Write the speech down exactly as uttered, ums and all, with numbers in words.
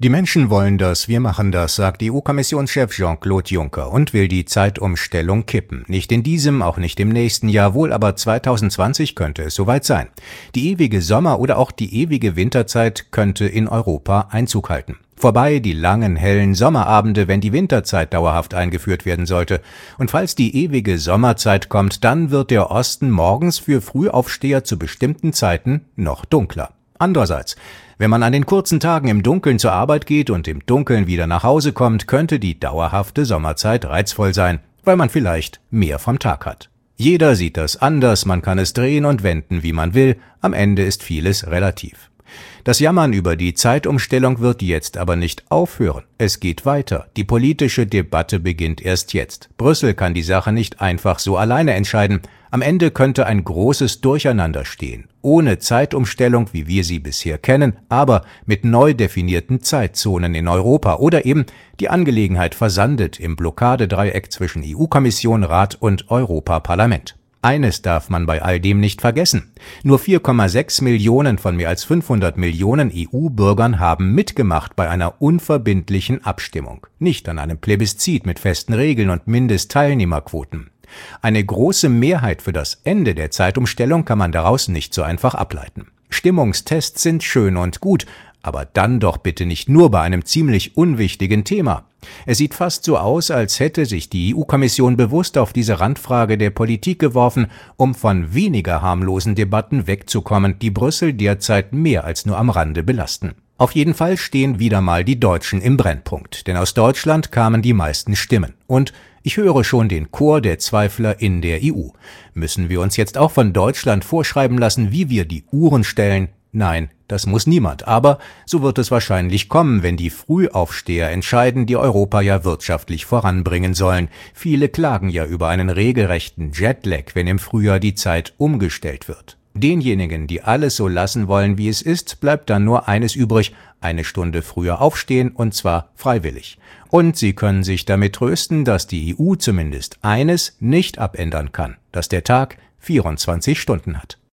Die Menschen wollen das, wir machen das, sagt E U-Kommissionschef Jean-Claude Juncker und will die Zeitumstellung kippen. Nicht in diesem, auch nicht im nächsten Jahr, wohl aber zweitausendzwanzig könnte es soweit sein. Die ewige Sommer- oder auch die ewige Winterzeit könnte in Europa Einzug halten. Vorbei die langen, hellen Sommerabende, wenn die Winterzeit dauerhaft eingeführt werden sollte. Und falls die ewige Sommerzeit kommt, dann wird der Osten morgens für Frühaufsteher zu bestimmten Zeiten noch dunkler. Andererseits, wenn man an den kurzen Tagen im Dunkeln zur Arbeit geht und im Dunkeln wieder nach Hause kommt, könnte die dauerhafte Sommerzeit reizvoll sein, weil man vielleicht mehr vom Tag hat. Jeder sieht das anders, man kann es drehen und wenden, wie man will, am Ende ist vieles relativ. Das Jammern über die Zeitumstellung wird jetzt aber nicht aufhören. Es geht weiter. Die politische Debatte beginnt erst jetzt. Brüssel kann die Sache nicht einfach so alleine entscheiden. Am Ende könnte ein großes Durcheinander stehen. Ohne Zeitumstellung, wie wir sie bisher kennen, aber mit neu definierten Zeitzonen in Europa oder eben die Angelegenheit versandet im Blockadedreieck zwischen E U-Kommission, Rat und Europaparlament. Eines darf man bei all dem nicht vergessen. Nur vier Komma sechs Millionen von mehr als fünfhundert Millionen E U-Bürgern haben mitgemacht bei einer unverbindlichen Abstimmung. Nicht an einem Plebiszit mit festen Regeln und Mindestteilnehmerquoten. Eine große Mehrheit für das Ende der Zeitumstellung kann man daraus nicht so einfach ableiten. Stimmungstests sind schön und gut, aber dann doch bitte nicht nur bei einem ziemlich unwichtigen Thema. Es sieht fast so aus, als hätte sich die E U-Kommission bewusst auf diese Randfrage der Politik geworfen, um von weniger harmlosen Debatten wegzukommen, die Brüssel derzeit mehr als nur am Rande belasten. Auf jeden Fall stehen wieder mal die Deutschen im Brennpunkt, denn aus Deutschland kamen die meisten Stimmen. Und ich höre schon den Chor der Zweifler in der E U. Müssen wir uns jetzt auch von Deutschland vorschreiben lassen, wie wir die Uhren stellen? Nein, das muss niemand, aber so wird es wahrscheinlich kommen, wenn die Frühaufsteher entscheiden, die Europa ja wirtschaftlich voranbringen sollen. Viele klagen ja über einen regelrechten Jetlag, wenn im Frühjahr die Zeit umgestellt wird. Denjenigen, die alles so lassen wollen, wie es ist, bleibt dann nur eines übrig, eine Stunde früher aufstehen, und zwar freiwillig. Und sie können sich damit trösten, dass die E U zumindest eines nicht abändern kann, dass der Tag vierundzwanzig Stunden hat.